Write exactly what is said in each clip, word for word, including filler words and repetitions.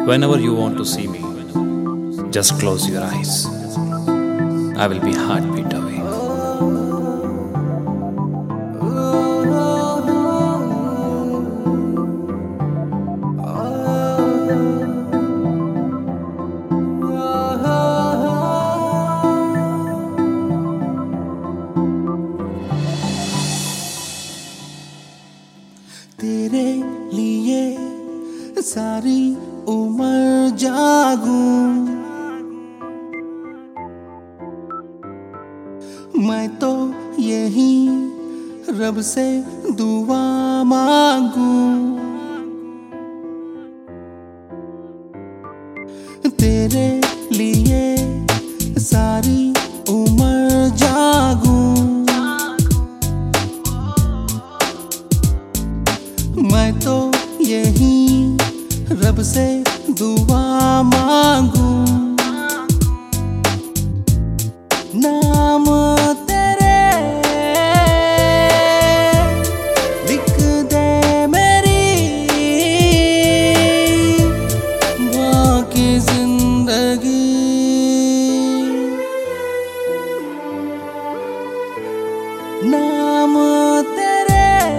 Whenever you want to see me, just close your eyes. I will be heartbeat away. तेरे लिए सारी उम्र जागूं मैं तो यही रब से दुआ मांगूं तेरे लिए सारी उम्र जागूं मैं तो यही रब से दुआ मांगूं नाम तेरे लिख दे मेरी बाकी जिंदगी नाम तेरे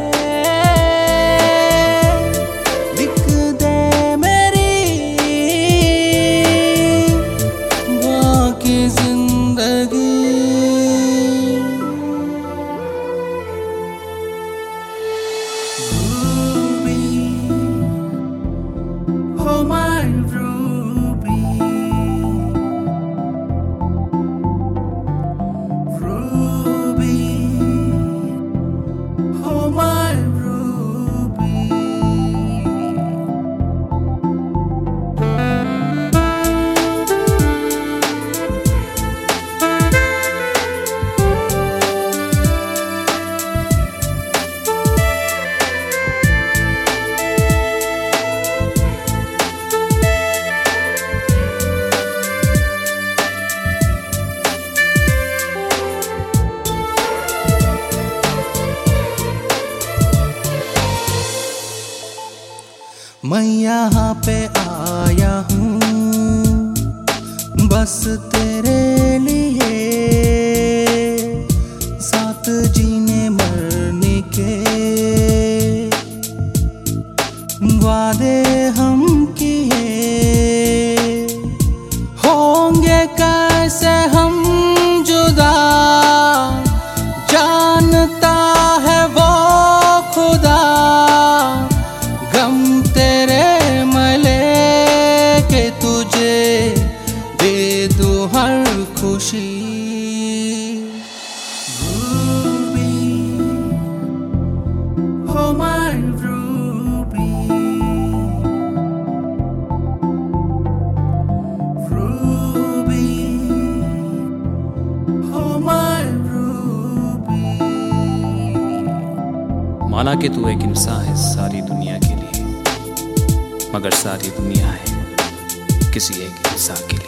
मैं यहाँ पे आया हूँ बस तेरे लिए साथ जीने मरने के वादे हम किए होंगे कैसे हम जुदा जानता है वो खुदा गम तेरे मले के तुझे दे दूं हर खुशी Ruby, oh my Ruby, Ruby, oh my Ruby. माना कि तू एक इंसान है सारी दुनिया के लिए, मगर सारी दुनिया है किसी एक इंसान के लिए।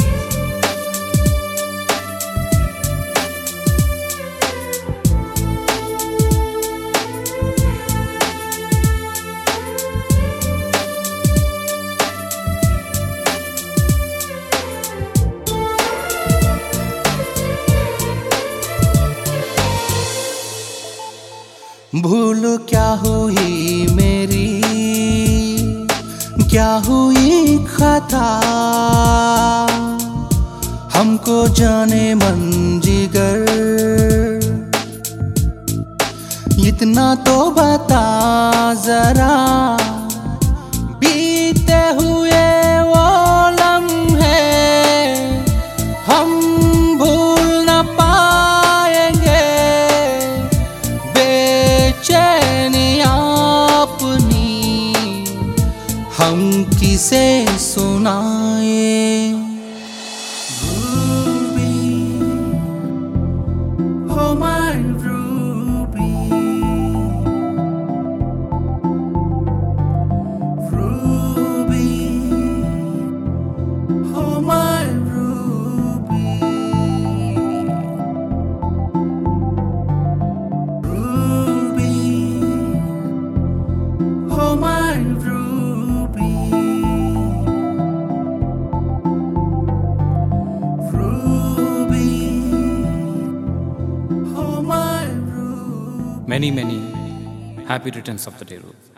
भूल क्या हुई मेरी क्या हुई खता हमको जाने मन जिगर इतना तो बता जरा बीते हुए वो लम्हे हम भूल न पाएंगे बेचैनियां अपनी हम किसे सुनाए Ruby, oh my Ruby, Ruby, oh my Ruby, Ruby, oh my Ruby. Many, many happy returns of the day, Ruth.